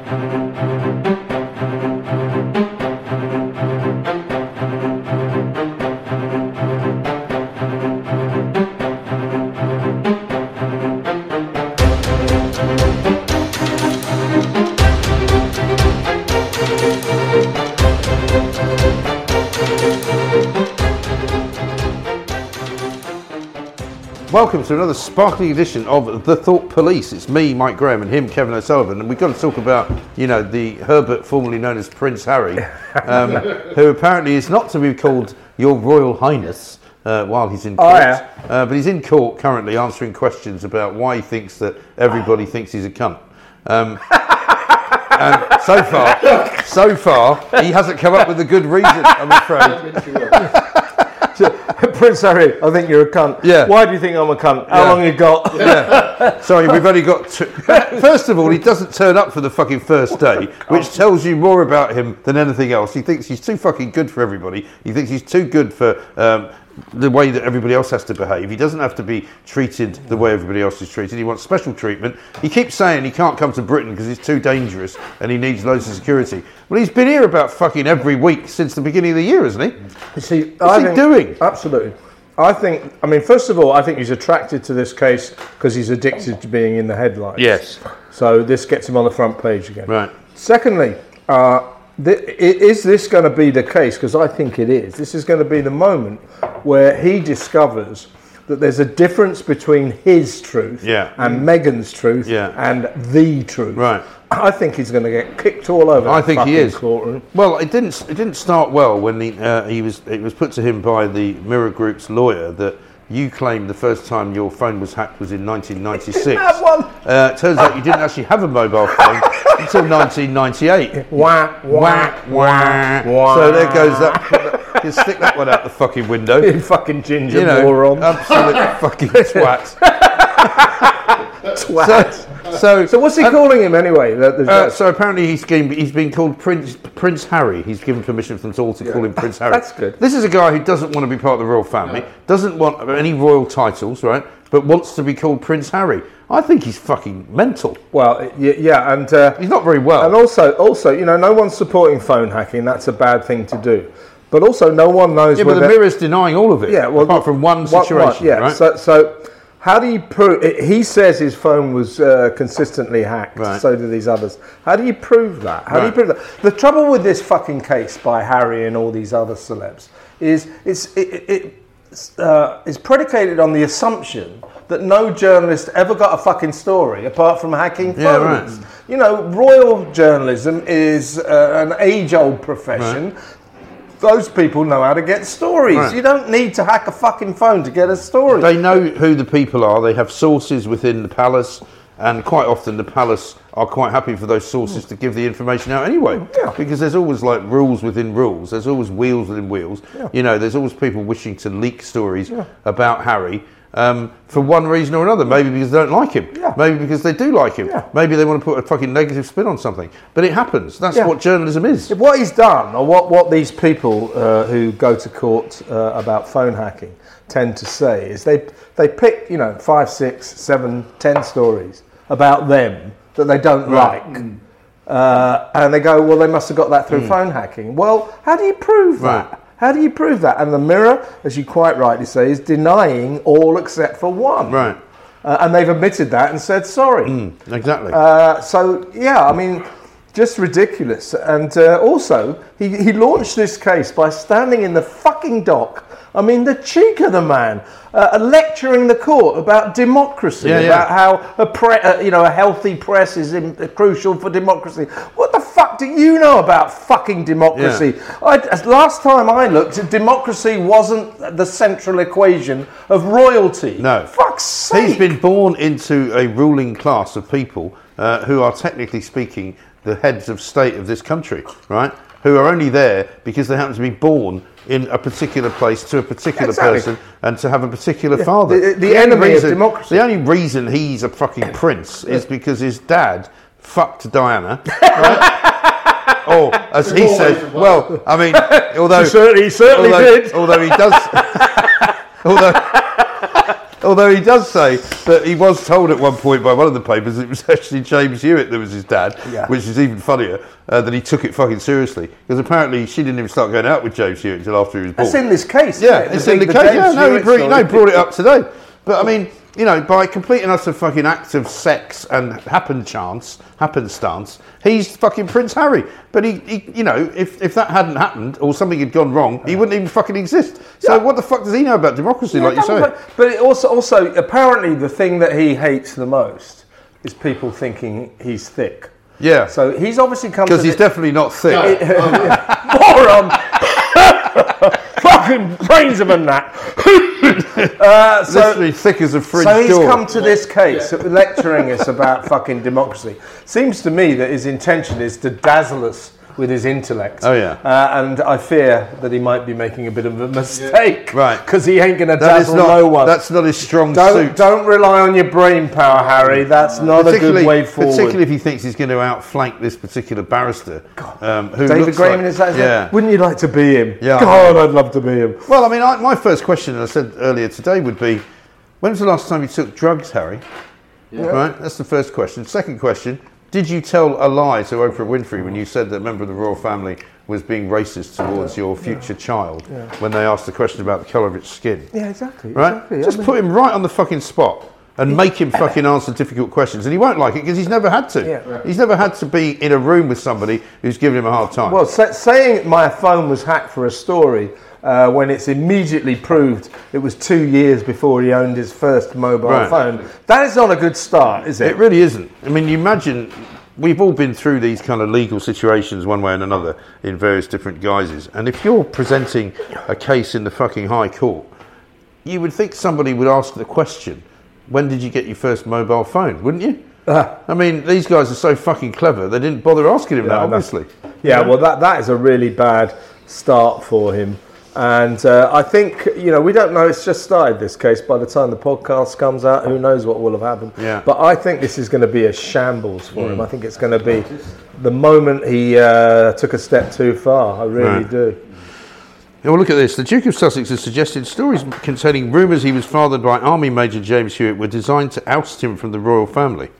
Welcome to another sparkling edition of The Thought Police. It's me, Mike Graham, and him, Kevin O'Sullivan, and we've got to talk about, the Herbert, formerly known as Prince Harry, who apparently is not to be called Your Royal Highness while he's in court, but he's in court currently answering questions about why he thinks that everybody thinks he's a cunt. And so far, he hasn't come up with a good reason, I'm afraid. Prince Harry, I think you're a cunt. Yeah. Why do you think I'm a cunt? How long you got? Yeah. Sorry, we've only got two. First of all, he doesn't turn up for the fucking first day, which tells you more about him than anything else. He thinks he's too fucking good for everybody. He thinks he's too good for the way that everybody else has to behave. He doesn't have to be treated the way everybody else is treated. He wants special treatment. He keeps saying he can't come to Britain because it's too dangerous and he needs loads of security. Well, he's been here about fucking every week since the beginning of the year, hasn't he? You see, What's he doing? Absolutely. First of all, I think he's attracted to this case because he's addicted to being in the headlines. Yes. So this gets him on the front page again. Right. Secondly, is this going to be the case? Because I think it is. This is going to be the moment where he discovers that there's a difference between his truth and Meghan's truth and the truth. Right. I think he's going to get kicked all over. I think he is. Courtroom. Well, it didn't start well when it was put to him by the Mirror Group's lawyer that you claimed the first time your phone was hacked was in 1996. I didn't have one. Turns out you didn't actually have a mobile phone until 1998. Wah, wah, wah, wah. So there goes that. You stick that one out the fucking window. You fucking ginger moron. Absolute fucking twat. Twat. So what's he calling him anyway? So apparently he's been called Prince Harry. He's given permission from them all to call him Prince Harry. That's good. This is a guy who doesn't want to be part of the royal family, doesn't want any royal titles, right? But wants to be called Prince Harry. I think he's fucking mental. Well, yeah, and he's not very well. And also, no one's supporting phone hacking. That's a bad thing to do. But also, no one knows. Yeah, but the Mirror's denying all of it. Yeah, well, apart from one situation. Right? So. How do you prove? He says his phone was consistently hacked. Right. So do these others. How do you prove that? How do you prove that? The trouble with this fucking case by Harry and all these other celebs is it's predicated on the assumption that no journalist ever got a fucking story apart from hacking phones. Right. Royal journalism is an age-old profession. Right. Those people know how to get stories. Right. You don't need to hack a fucking phone to get a story. They know who the people are. They have sources within the palace, and quite often the palace are quite happy for those sources to give the information out anyway. Yeah. Because there's always rules within rules. There's always wheels within wheels. Yeah. There's always people wishing to leak stories about Harry. For one reason or another, maybe because they don't like him, maybe because they do like him, maybe they want to put a fucking negative spin on something. But it happens. That's what journalism is. What he's done, or what these people who go to court about phone hacking tend to say, is they pick 5, 6, 7, 10 stories about them that they don't like. And they go, well, they must have got that through phone hacking. Well, how do you prove that? How do you prove that? And the Mirror, as you quite rightly say, is denying all except for one. Right. And they've admitted that and said sorry. Exactly. Just ridiculous. And also, he launched this case by standing in the fucking dock. I mean, the cheek of the man, lecturing the court about democracy, about how a healthy press is crucial for democracy. What the fuck do you know about fucking democracy? Last time I looked, democracy wasn't the central equation of royalty. No. Fuck's sake. He's been born into a ruling class of people who are technically speaking the heads of state of this country, right? Who are only there because they happen to be born in a particular place to a particular person and to have a particular father. The enemy of democracy. The only reason he's a fucking prince is because his dad fucked Diana. Right? Or, as he said, well, I mean, although... He certainly did. Although he does... Although he does say that he was told at one point by one of the papers that it was actually James Hewitt that was his dad, which is even funnier, that he took it fucking seriously. Because apparently she didn't even start going out with James Hewitt until after he was born. That's in this case. Yeah, it's in the case. Yeah, no, he brought it up today. But I mean, you know, by complete and utter fucking act of sex and happenstance, he's fucking Prince Harry. But he you know, if that hadn't happened or something had gone wrong, he wouldn't even fucking exist. So what the fuck does he know about democracy, like you say? But it also apparently the thing that he hates the most is people thinking he's thick. Yeah. So he's obviously come because he's definitely not thick. Moron. Fucking brains of a gnat. Literally thick as a fridge door. So he's come to this case lecturing us about fucking democracy. Seems to me that his intention is to dazzle us with his intellect. Oh yeah. And I fear that he might be making a bit of a mistake. Right. Because he ain't going to dazzle no one. That's not his strong suit. Don't rely on your brain power, Harry. That's not a good way forward. Particularly if he thinks he's going to outflank this particular barrister. Who David Graham, is that? Yeah. Wouldn't you like to be him? Yeah. God, I'd love to be him. Well, I mean, my first question, as I said earlier today, would be, when was the last time you took drugs, Harry? Yeah. Right? That's the first question. Second question, did you tell a lie to Oprah Winfrey when you said that a member of the royal family was being racist towards your future child when they asked the question about the colour of its skin? Yeah, exactly. Right? Exactly. Just put him right on the fucking spot and make him fucking answer difficult questions. And he won't like it because he's never had to. Yeah. He's never had to be in a room with somebody who's giving him a hard time. Well, saying my phone was hacked for a story when it's immediately proved it was 2 years before he owned his first mobile phone, that is not a good start, is it? It really isn't. I mean, you imagine, we've all been through these kind of legal situations one way and another in various different guises. And if you're presenting a case in the fucking High Court, you would think somebody would ask the question, when did you get your first mobile phone, wouldn't you? I mean, these guys are so fucking clever, they didn't bother asking him that, obviously. Yeah, well, that is a really bad start for him. And I think, you know, we don't know, it's just started, this case. By the time the podcast comes out, who knows what will have happened. Yeah. But I think this is going to be a shambles for him. I think it's going to be the moment he took a step too far. I really do. Well, look at this. The Duke of Sussex has suggested stories containing rumours he was fathered by Army Major James Hewitt were designed to oust him from the royal family.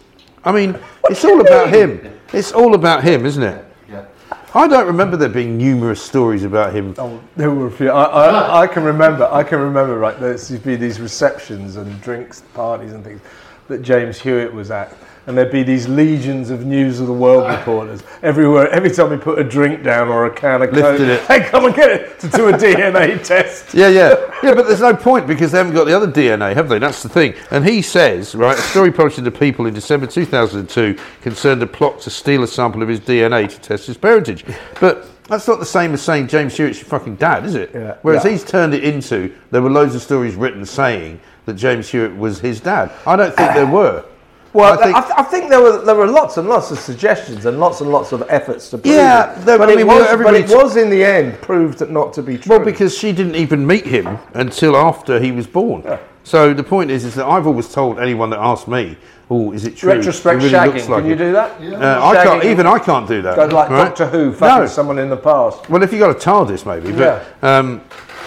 I mean, it's all about him. It's all about him, isn't it? Yeah. I don't remember there being numerous stories about him. Oh, there were a few. I can remember, right, there's be these receptions and drinks, parties and things that James Hewitt was at. And there'd be these legions of News of the World reporters everywhere. Every time he put a drink down or a can of Coke, hey, come and get it, to do a DNA test. Yeah, but there's no point because they haven't got the other DNA, have they? That's the thing. And he says, right, a story published in The People in December 2002 concerned a plot to steal a sample of his DNA to test his parentage. But that's not the same as saying James Hewitt's your fucking dad, is it? Yeah. Whereas he's turned it into, there were loads of stories written saying that James Hewitt was his dad. I don't think there were. Well, I think there were lots and lots of suggestions and lots of efforts to prove it. But it was in the end proved not to be true. Well, because she didn't even meet him until after he was born. Yeah. So the point is that I've always told anyone that asks me, "Oh, is it true?" Retrospect really shagging. Like Can you do that? Yeah. I can't. Even I can't do that. Go like Doctor Who, fucking someone in the past. Well, if you got a TARDIS, maybe. But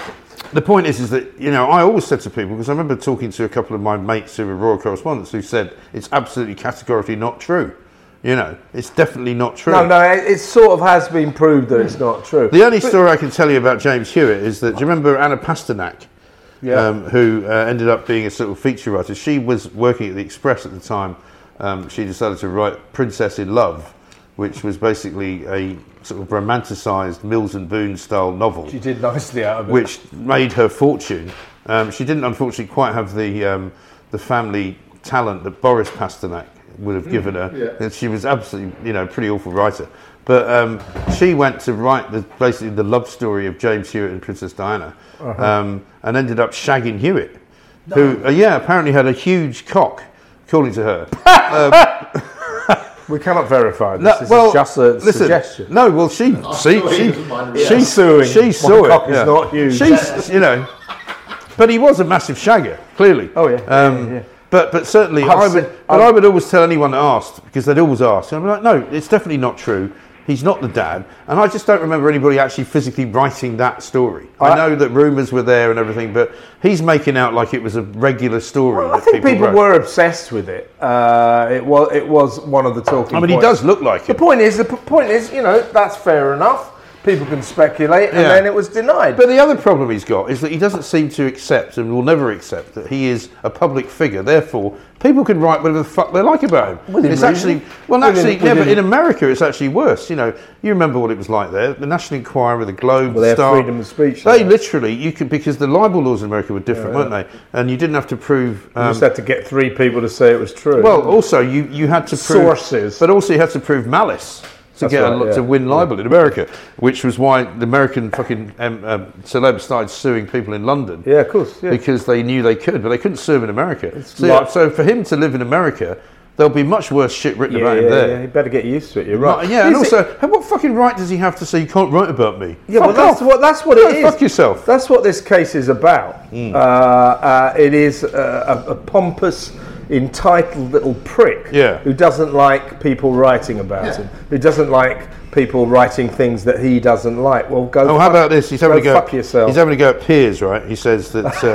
the point is that, you know, I always said to people, because I remember talking to a couple of my mates who were royal correspondents who said it's absolutely categorically not true. You know, it's definitely not true. No, it sort of has been proved that it's not true. The only story I can tell you about James Hewitt is that, do you remember Anna Pasternak? Yeah. Who ended up being a sort of feature writer. She was working at the Express at the time. She decided to write Princess in Love, which was basically a sort of romanticised Mills and Boon style novel. She did nicely out of it. Which made her fortune. She didn't, unfortunately, quite have the family talent that Boris Pasternak would have given her. Yeah. And she was absolutely, you know, a pretty awful writer. But she went to write basically the love story of James Hewitt and Princess Diana, and ended up shagging Hewitt, who apparently had a huge cock, according to her. We cannot verify this. This is just a suggestion. No, well, she suing. She saw it. Cock is not huge. She's, you know, but he was a massive shagger, clearly. Oh yeah. But certainly, I would always tell anyone that asked, because they'd always ask, and I'm like, no, it's definitely not true. He's not the dad, and I just don't remember anybody actually physically writing that story. I know that rumours were there and everything, but he's making out like it was a regular story. Well, I think people were obsessed with it. It was one of the talking points. He does look like it. The point is, that's fair enough. People can speculate, and then it was denied. But the other problem he's got is that he doesn't seem to accept, and will never accept, that he is a public figure. Therefore, people can write whatever the fuck they like about him. But in America, it's actually worse. You remember what it was like there. The National Enquirer, the Globe, the Star. Freedom of speech. They literally, because the libel laws in America were different, weren't they? And you didn't have to prove. You just had to get 3 people to say it was true. Well, also you had to prove sources, but also you had to prove malice. To win libel in America, which was why the American fucking celebs started suing people in London. Yeah, of course. Yeah. Because they knew they could, but they couldn't sue him in America. So for him to live in America, there'll be much worse shit written about him there. Yeah, you better get used to it. You're right. And also, what fucking right does he have to say you can't write about me? Yeah, well, that's what it is. Fuck yourself. That's what this case is about. It is a pompous, entitled little prick who doesn't like people writing about him, who doesn't like people writing things that he doesn't like. Well, go. How about this? He's having to go. Fuck yourself. He's having to go at Piers, right? He says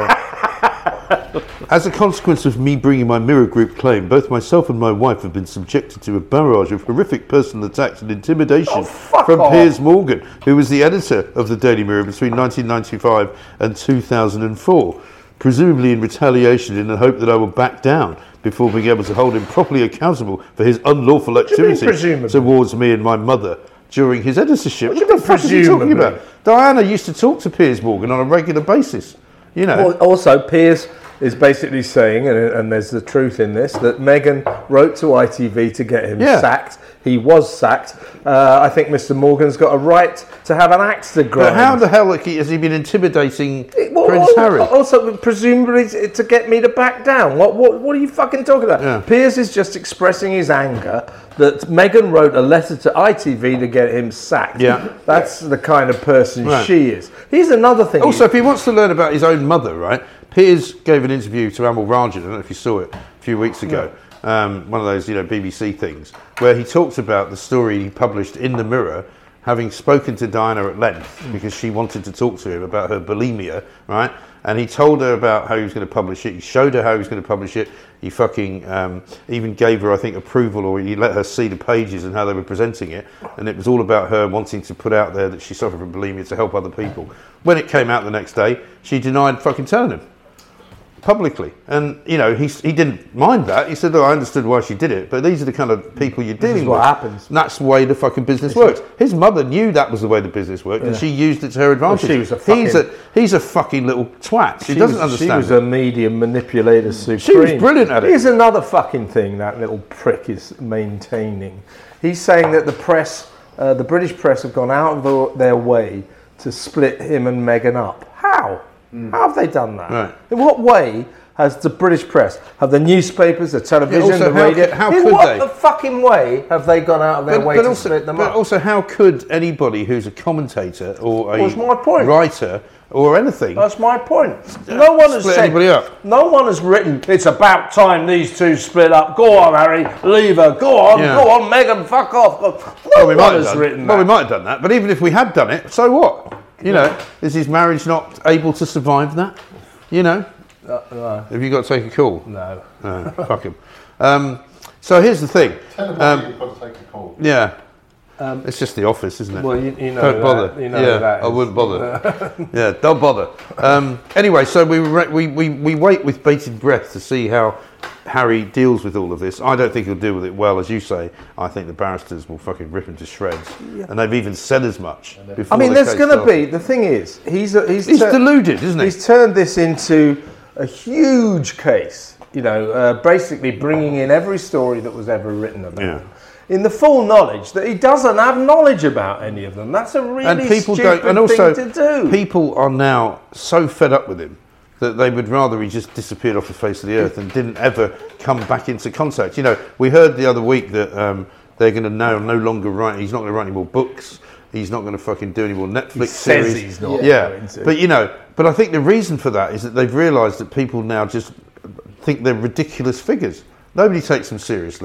that as a consequence of me bringing my Mirror Group claim, both myself and my wife have been subjected to a barrage of horrific personal attacks and intimidation from Piers Morgan, who was the editor of the Daily Mirror between 1995 and 2004. Presumably in retaliation in the hope that I will back down before being able to hold him properly accountable for his unlawful activity towards me and my mother during his editorship. What the fuck is he talking about? Diana used to talk to Piers Morgan on a regular basis. Well, also, Piers is basically saying, and there's the truth in this, that Meghan wrote to ITV to get him sacked. He was sacked. I think Mr. Morgan's got a right to have an axe to grind. But how the hell has he been intimidating Prince Harry? Also, presumably to get me to back down. What are you fucking talking about? Yeah. Piers is just expressing his anger that Meghan wrote a letter to ITV to get him sacked. Yeah. That's the kind of person she is. Here's another thing. Also, if he wants to learn about his own mother, right? Piers gave an interview to Amal Rajan, I don't know if you saw it, a few weeks ago. One of those, BBC things, where he talked about the story he published in the Mirror, having spoken to Diana at length because she wanted to talk to him about her bulimia, right? And he told her about how he was going to publish it. He showed her how he was going to publish it. He fucking even gave her, I think, approval, or he let her see the pages and how they were presenting it. And it was all about her wanting to put out there that she suffered from bulimia to help other people. When it came out the next day, she denied fucking telling him. Publicly, and he didn't mind that. He said, "Oh, I understood why she did it, but these are the kind of people you're dealing with. What happens? And that's the way the fucking business works." His mother knew that was the way the business worked, and she used it to her advantage. Well, she was a fucking, he's a fucking little twat. She doesn't understand. She was a media manipulator supreme. She was brilliant at it. Here's another fucking thing that little prick is maintaining. He's saying that the press, the British press, have gone out of their way to split him and Meghan up. How? How have they done that? Right. In what way has the British press, have the newspapers, the television, the radio, in what the fucking way have they gone out of their way to split them up? But also, how could anybody who's a commentator or a That's my point. writer or anything... That's my point. No one has said... anybody up. No one has written, it's about time these two split up. Go on, Harry, leave her. Go on, Meghan, fuck off. No one has written that. Well, we might have done that, but even if we had done it, so what? Is his marriage not able to survive that? No. Have you got to take a call? No. Fuck him. So here's the thing. Tell him you've got to take a call. Yeah. It's just the office, isn't it? Well, you know don't bother. That, you know that I wouldn't bother. Yeah, don't bother. Anyway, so we wait with bated breath to see how Harry deals with all of this. I don't think he'll deal with it well, as you say. I think the barristers will fucking rip him to shreds, and they've even said as much. I mean, there's going to be. The thing is, he's deluded, isn't he? He's turned this into a huge case. Basically bringing in every story that was ever written about him, in the full knowledge that he doesn't have knowledge about any of them. That's a really stupid thing to do. People are now so fed up with him that they would rather he just disappeared off the face of the earth and didn't ever come back into contact. We heard the other week that they're going to now no longer write. He's not going to write any more books. He's not going to fucking do any more Netflix series. Says he's not. Yeah, but I think the reason for that is that they've realised that people now just think they're ridiculous figures. Nobody takes them seriously.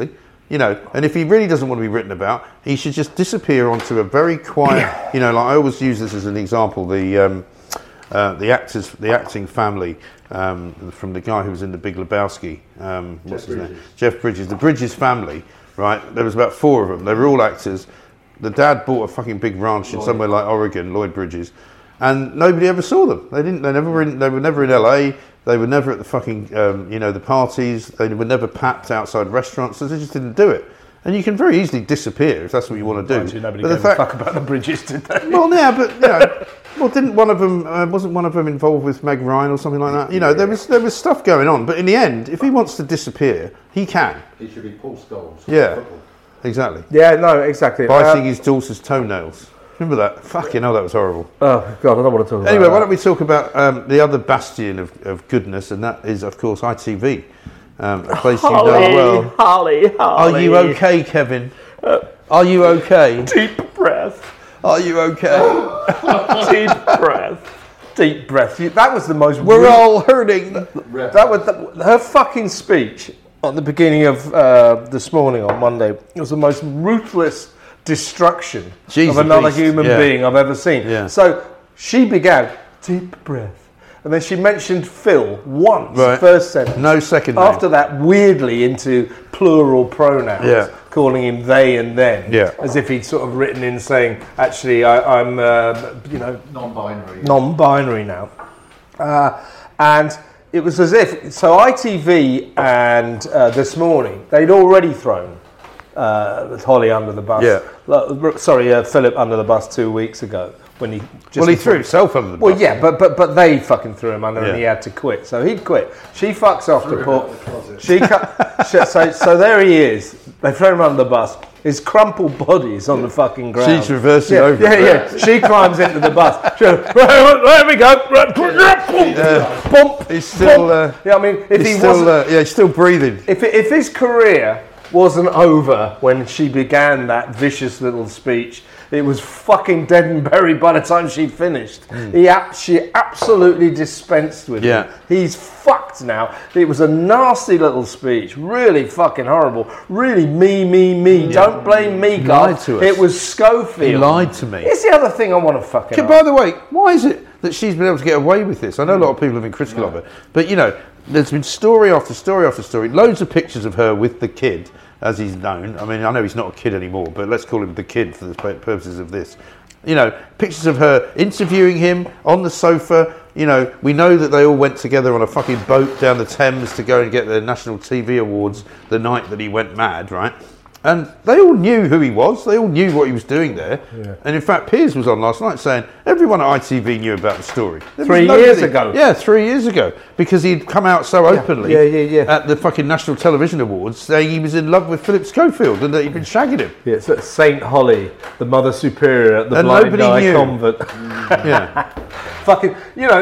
You know, and if he really doesn't want to be written about, he should just disappear onto a very quiet. You know, like I always use this as an example. The acting family from the guy who was in The Big Lebowski. What's his name? Jeff Bridges. The Bridges family, right? There was about 4 of them. They were all actors. The dad bought a fucking big ranch in somewhere like Oregon, Lloyd Bridges, and nobody ever saw them. They didn't. They never. They were never in LA. They were never at the fucking, the parties. They were never packed outside restaurants. So they just didn't do it. And you can very easily disappear if that's what you want to do. Actually, nobody gave a fuck about the Bridges, did they? Well, yeah, but didn't one of them? Wasn't one of them involved with Meg Ryan or something like that? You know, there was stuff going on. But in the end, if he wants to disappear, he can. He should be Paul Scholes. Yeah, Football. exactly. Yeah, no, exactly. Biting his daughter's toenails. Remember that? Fucking hell, that was horrible. Oh, God, I don't want to talk about Anyway, that. why don't we talk about the other bastion of goodness, and that is, of course, ITV. A place you know well. Holly. Are you okay, Kevin? Are you okay? Deep breath. Are you okay? Deep breath. Deep breath. That was the most... We're all hurting. That was her fucking speech at the beginning of this morning on Monday. It was the most ruthless destruction Jesus of another Christ. human being I've ever seen. Yeah. So she began, deep breath. And then she mentioned Phil once, Right. first sentence. No second name. After that, weirdly into plural pronouns, Yeah. calling him they and them, Yeah. as if he'd sort of written in saying, actually, I'm, Non-binary. non-binary now. And it was as if, so ITV and This Morning, they'd already thrown Holly under the bus. Yeah. Philip under the bus 2 weeks ago. When he He threw himself under the bus. Well, yeah, but they fucking threw him under, Yeah. and he had to quit. So he'd quit. She fucks off to port. So there he is. They throw him under the bus. His crumpled body is on the fucking ground. She's reversing yeah, over. Yeah. She climbs into the bus. She goes, there we go. Bump. He's still. Yeah, I mean, if he wasn't, he's still breathing. if his career wasn't over when she began that vicious little speech, it was fucking dead and buried by the time she finished. She absolutely dispensed with Yeah. him. He's fucked now. It was a nasty little speech, really fucking horrible. Really me. Don't blame me, He God. lied to us. It was Schofield. He lied to me. Here's the other thing I want to fucking ask. By the way, why is it that she's been able to get away with this? I know a lot of people have been critical of it, but there's been story after story after story, loads of pictures of her with the kid, as he's known. I mean, I know he's not a kid anymore, but let's call him the kid for the purposes of this. Pictures of her interviewing him on the sofa. We know that they all went together on a fucking boat down the Thames to go and get the National TV Awards the night that he went mad, right? And they all knew who he was. They all knew what he was doing there. Yeah. And in fact, Piers was on last night saying everyone at ITV knew about the story. 3 years ago. Yeah, 3 years ago. Because he'd come out so openly at the fucking National Television Awards saying he was in love with Philip Schofield and that he'd been shagging him. Yeah, it's Saint Holly, the Mother Superior at the And Blind nobody Guy knew. Convent. Yeah. Fucking,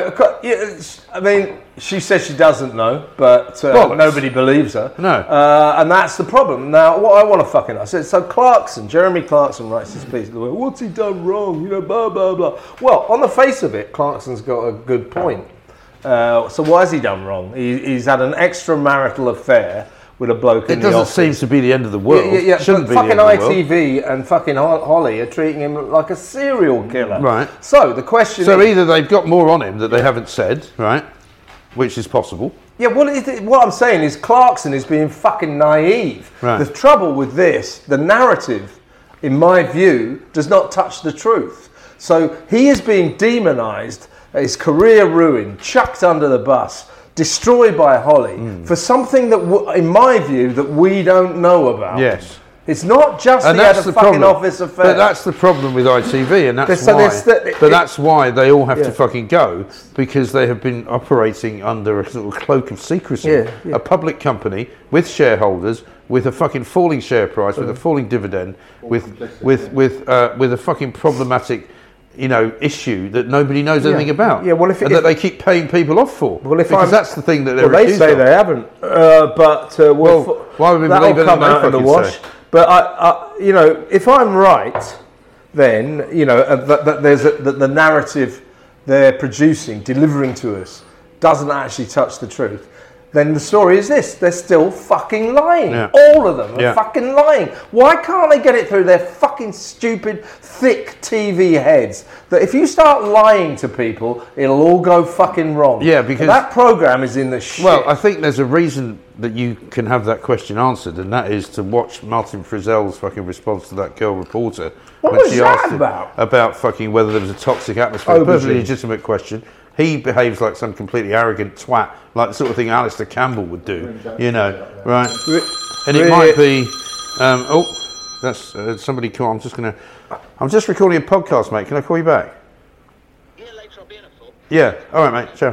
I mean, she says she doesn't know, but nobody believes her. No. And that's the problem. Now, what I want to fucking ask is, so Jeremy Clarkson writes this piece, what's he done wrong? Blah, blah, blah. Well, on the face of it, Clarkson's got a good point. So why has he done wrong? He's had an extramarital affair with a bloke in the office. It doesn't seem to be the end of the world. Yeah, Shouldn't but be fucking the end of the world. ITV and fucking Holly are treating him like a serial killer. Right. So the question So is... either they've got more on him that they haven't said, right? Which is possible. Yeah, what I'm saying is Clarkson is being fucking naive. Right. The trouble with this, the narrative, in my view, does not touch the truth. So he is being demonised, his career ruined, chucked under the bus, destroyed by Holly for something that, in my view, that we don't know about. Yes. It's not just And he had that's a the fucking problem. office affair. But that's the problem with ITV, and that's So why. there's That's why they all have to fucking go, because they have been operating under a sort of cloak of secrecy. Yeah. A public company with shareholders, with a fucking falling share price, with a falling dividend, with a fucking problematic, issue that nobody knows anything about. Yeah, well, that they keep paying people off for. Well, because that's the thing that they're they accused say of. they haven't, but why would we that'll believe come anything out in they the fucking wash. say? But if I'm right, then that the narrative they're producing, delivering to us, doesn't actually touch the truth. then the story is this: they're still fucking lying. Yeah. All of them are Yeah. fucking lying. Why can't they get it through their fucking stupid, thick TV heads that if you start lying to people, it'll all go fucking wrong? Yeah, because- that program is in the shit. Well, I think there's a reason that you can have that question answered, and that is to watch Martin Frizzell's fucking response to that girl reporter. What when was she that asked him about? About fucking whether there was a toxic atmosphere. Aubergine. Perfectly legitimate question. He behaves like some completely arrogant twat, like the sort of thing Alistair Campbell would do, you know, right? And it might be, that's somebody call. I'm just recording a podcast, mate. Can I call you back? Yeah, later I'll be in a thought. Yeah. All right, mate. Ciao.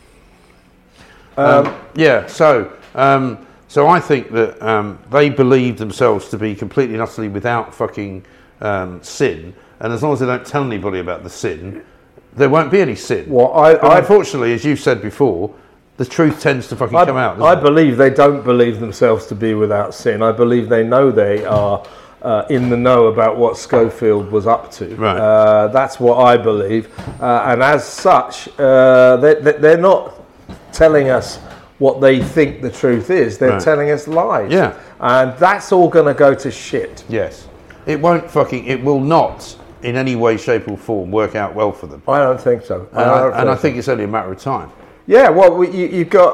So I think that they believe themselves to be completely and utterly without fucking sin, and as long as they don't tell anybody about the sin, there won't be any sin. Well, But unfortunately, as you've said before, the truth tends to fucking come out. I doesn't it? believe they don't believe themselves to be without sin. I believe they know they are in the know about what Schofield was up to. Right. That's what I believe. And as such, they're not telling us what they think the truth is. They're Right. telling us lies. Yeah. And that's all going to go to shit. Yes. It will not in any way, shape or form work out well for them. I don't think so. And I think it's only a matter of time. Yeah, well, you've got.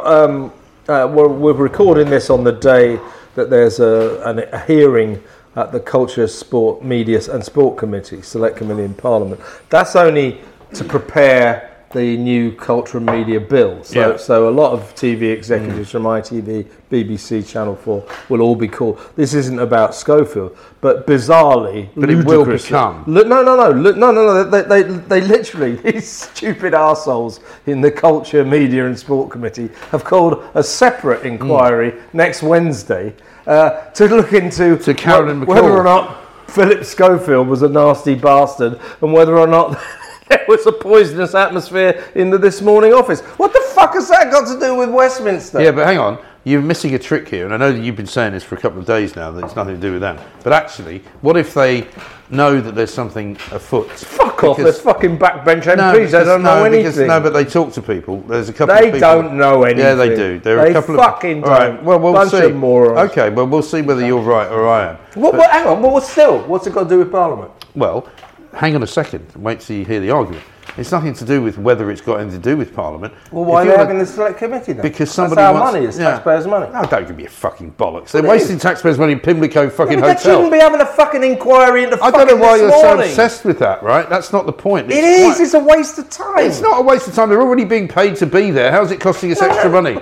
We're recording this on the day that there's a hearing at the Culture, Sport, Media and Sport Committee, Select Committee in Parliament. That's only to prepare the new Culture and Media Bill. So a lot of TV executives from ITV, BBC, Channel 4 will all be called. This isn't about Schofield, but bizarrely, But it will ludicrously- become. No. They literally, these stupid arseholes in the Culture, Media and Sport Committee have called a separate inquiry next Wednesday to look into To Carolyn McCall. whether or not Philip Schofield was a nasty bastard and whether or not there was a poisonous atmosphere in the This Morning office. What the fuck has that got to do with Westminster? Yeah, but hang on. You're missing a trick here, and I know that you've been saying this for a couple of days now, that it's nothing to do with them. But actually, what if they know that there's something afoot? Fuck off, there's fucking backbench MPs, they don't know anything. No, but they talk to people. There's a couple They of people. don't know anything. Yeah, they do. There are They a couple fucking of. All right, don't. well, we'll Bunch see. of morons. Okay, well, we'll see whether you're right or I am. Hang on, but what's it got to do with Parliament? Well, hang on a second. Wait till you hear the argument. It's nothing to do with whether it's got anything to do with Parliament. Well, why If are they you're having the Select Committee then? Because somebody That's our wants, money, it's yeah. taxpayers' money. No, don't give me a fucking bollocks. They're Well, it wasting taxpayers' money in Pimlico fucking They hotel. shouldn't be having a fucking inquiry into I fucking don't know why This you're so Morning. obsessed with that, right? That's not the point. It is, quite- it's a waste of time. It's not a waste of time. They're already being paid to be there. How's it costing us extra money?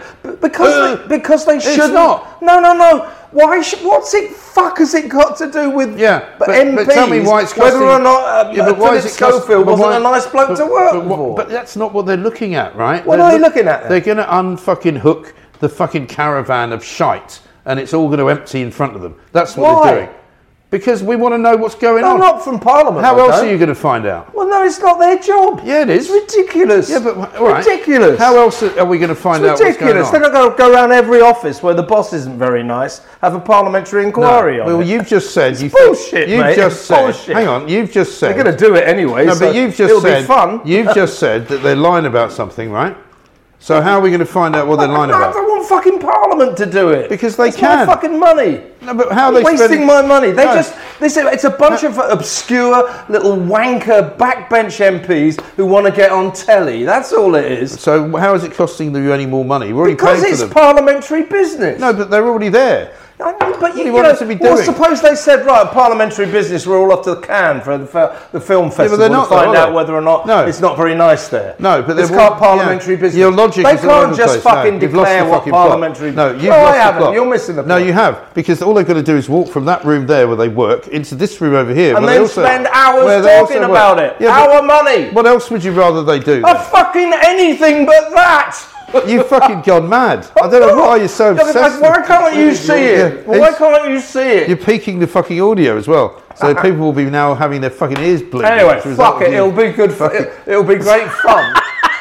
Because they shouldn't. not. No. What's it? Fuck has it got to do with? Yeah, but but MPs. tell me why it's whether costing- or not Yeah, but why Philip is it cost- Schofield but wasn't why- a nice bloke to work but, for. But that's not what they're looking at, right? What are they looking at then? They're going to unfucking hook the fucking caravan of shite, and it's all going to empty in front of them. That's what Why? they're doing. Because we want to know what's going No, on. not from Parliament. How I else don't. are you going to find out? Well, no, it's not their job. Yeah, it is. It's ridiculous. Yeah, but all right. Ridiculous. How else are we going to find out It's what's going ridiculous. on? They're not going to go around every office where the boss isn't very nice, have a parliamentary inquiry on Well, it. you've just said you bullshit, You've mate. just It's said. bullshit. Hang on. You've just said. They're going to do it anyway. No, so but you've just it'll said. be fun. You've just said that they're lying about something, right? So how are we going to find out what they're lying I about? don't want fucking Parliament to do it. Because they It's can. my fucking money. No, but how are they Wasting spending my money. They No. just. It's a bunch of obscure little wanker backbench MPs who want to get on telly. That's all it is. So how is it costing you any more money? We're already Because paying it's for them. parliamentary business. No, but they're already there. I know, but you, do you you want know, us to be well, doing? suppose they said, right, parliamentary business, we're all off to Cannes for the film festival they're not to find though, are out they? whether or not No. it's not very nice there. No, but it's they're called all- parliamentary yeah. business. Your logic they is all over can't the just place. No, fucking you've lost declare the what fucking plot. parliamentary. No, you've I lost the haven't. plot. You're missing the No, point. you have, because all they've got to do is walk from that room there where they work into this room over here. And where they then also- spend where hours they also talking work. about it. Yeah, but Our money. what else would you rather they do? A fucking anything but that. You've fucking gone mad. I don't know why you're so obsessed. Why with- can't you see it? Yeah, Why it's- can't you see it? You're peaking the fucking audio as well, so people will be now having their fucking ears bleed. Anyway, as a result fuck of it. you. It'll be good. It'll be great fun.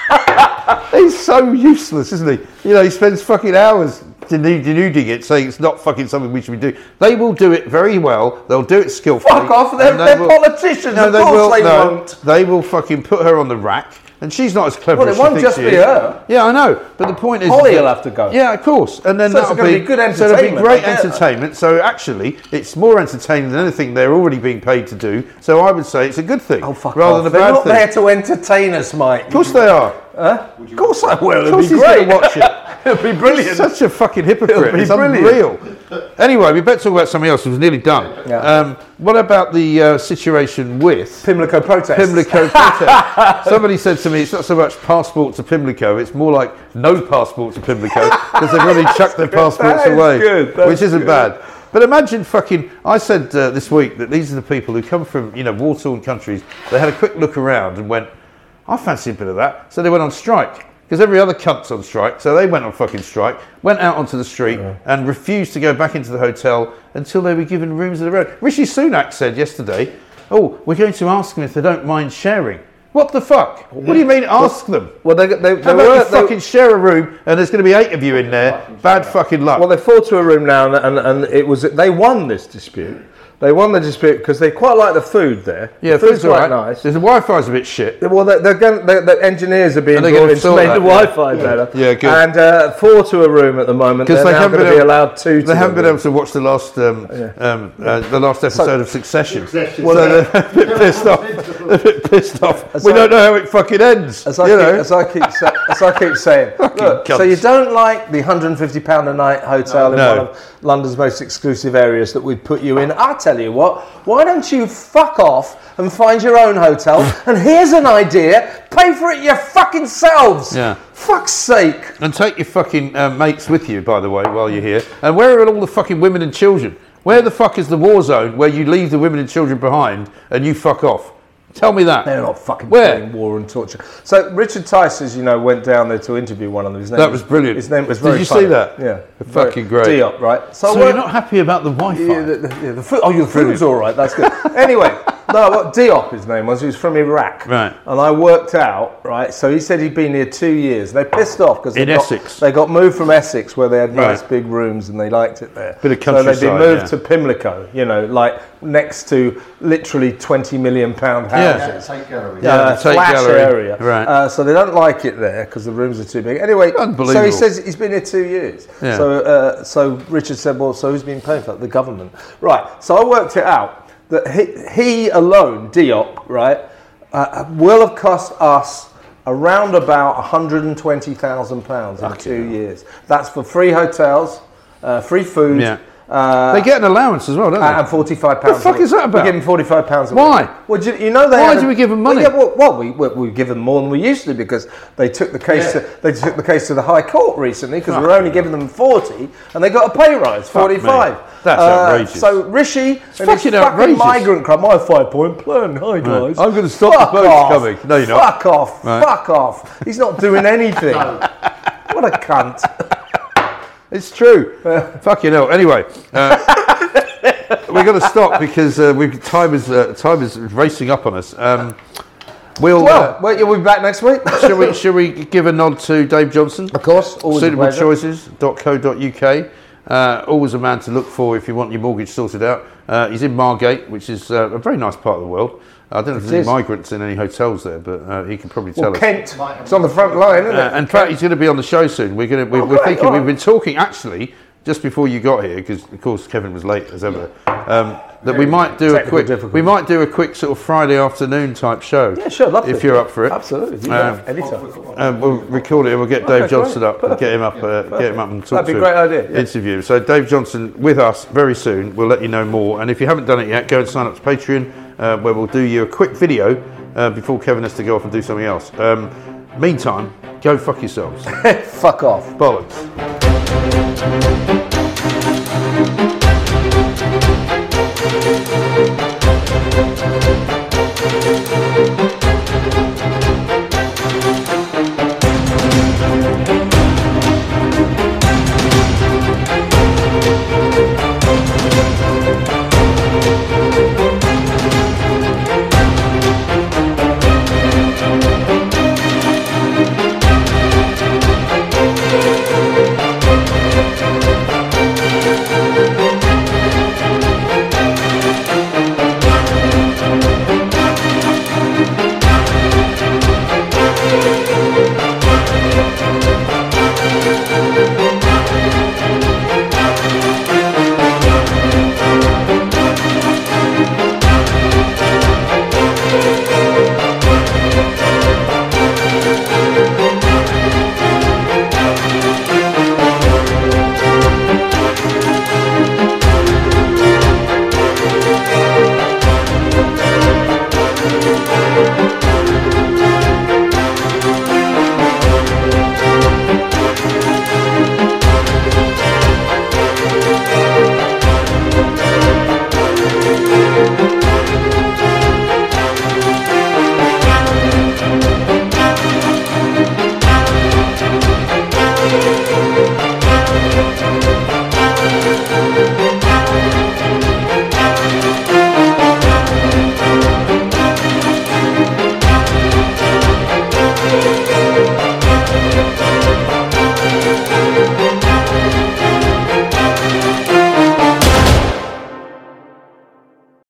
He's so useless, isn't he? You know, he spends fucking hours denuding it, saying it's not fucking something we should be doing. They will do it very well. They'll do it skillfully. Fuck off. They're and they will- politicians. No, Of they course will. they No, won't. they will fucking put her on the rack. And she's not as clever Well, as it she won't thinks just she be is. her. Yeah, I know. But the point is... Holly that- will have to go. Yeah, of course. And then So it's that'll gonna be good So it'll be entertainment, great I get that. entertainment. So actually, it's more entertaining than anything they're already being paid to do. So I would say it's a good thing. Oh, fuck rather off. than a They're bad not thing. there to entertain us, Mike. Of course they are. Of course I will. Of It'll course be he's great. going to watch it. It'll be brilliant. Such a fucking hypocrite. It'll be It's brilliant. unreal. Anyway, we better talk about something else. It was nearly done. Yeah. What about the situation with Pimlico protest. Pimlico protest? Somebody said to me, it's not so much passport to Pimlico, it's more like no passport to Pimlico because they've already chucked their passports That is away, good, that's which isn't good. bad. But imagine fucking, I said this week that these are the people who come from, war-torn countries. They had a quick look around and went, I fancy a bit of that. So they went on strike. Because every other cunt's on strike, so they went on fucking strike, went out onto the street and refused to go back into the hotel until they were given rooms of their own. Rishi Sunak said yesterday, we're going to ask them if they don't mind sharing. What the fuck? What do you mean ask them? Well, they How about you fucking share a room and there's going to be 8 of you in there? Bad fucking luck. Well, they fought to a room now, and it was they won this dispute. They won the dispute because they quite like the food there. yeah, the food's food's all quite right. nice. The Wi-Fi's a bit shit. Well, the engineers are being And they're brought gonna in to sort make that, the yeah. Wi-Fi better. Yeah, good. And 4 to a room at the moment. Because They're they now haven't going been to be able- allowed 2 to They haven't the been able to watch the last episode of Succession. So they're a bit pissed off. They're a bit pissed off. We don't know how it fucking ends. As I keep saying, look, so cunts. you don't like the £150 a night hotel in No. one of London's most exclusive areas that we'd put you in? I tell you what, why don't you fuck off and find your own hotel? And here's an idea: pay for it your fucking selves. Yeah. Fuck's sake. And take your fucking mates with you, by the way, while you're here. And where are all the fucking women and children? Where the fuck is the war zone where you leave the women and children behind and you fuck off? Tell me that. They're not fucking Where? playing war and torture. So Richard Tice, as you know, went down there to interview one of them. His name That was brilliant. His name was Did very you funny. see that? Yeah. Fucking great. Diop, right? So you're not happy about the Wi-Fi? Yeah, the food. Oh, the food's all right. That's good. Anyway, no, what Diop his name was. He was from Iraq. Right. And I worked out, right. So he said he'd been here 2 years. They pissed off because In Essex. They got moved from Essex, where they had nice Right. big rooms and they liked it there. Bit of So they've been countryside, moved yeah. to Pimlico. Like next to literally £20 million houses. Take gallery. Yeah, the Tate flash Gallery. area. Right. So they don't like it there because the rooms are too big. Anyway, so Unbelievable. he says he's been here 2 years. Yeah. So Richard said, well, so who's been paying for that? The government. Right. So I worked it out that he alone, Diop, right, will have cost us around about £120,000 in 2 years. That's for free hotels, free food. Yeah. They get an allowance as well, don't they? And £45. The fuck is that about? We give them £45 a Why? week. Well, you know they. Why had do we give them money? Well, yeah, we give them more than we used to because they took the case. They took the case to the High Court recently because we're only giving them 40 and they got a pay rise, 45. me. That's outrageous. So Rishi and his fucking fucking outrageous. migrant club, my 5-point plan. Hi guys, I'm gonna stop Fuck the boats off. coming. No, you're not. Fuck off. Right. Fuck off. He's not doing anything. What a cunt. It's true. Fucking hell. Anyway, we're going to stop because time is racing up on us. Well, you'll be back next week. Shall we give a nod to Dave Johnson? Of course, always a pleasure. Suitablechoices.co.uk. Always a man to look for if you want your mortgage sorted out. He's in Margate, which is a very nice part of the world. I don't know if there's any migrants in any hotels there, but he can probably tell us. Kent, it's on the front line, isn't it? In fact, he's going to be on the show soon. We're great, thinking. all right. We've been talking actually just before you got here, because of course Kevin was late as ever. That we might do a quick sort of Friday afternoon type show. Yeah, sure, love if it. you're up for it. Absolutely, anytime. We'll record it and we'll get Dave Johnson up and get him up and talk That'd be to a great idea, yeah. interview. So Dave Johnson with us very soon. We'll let you know more. And if you haven't done it yet, go and sign up to Patreon, where we'll do you a quick video before Kevin has to go off and do something else. Meantime, go fuck yourselves. Fuck off. Bollocks.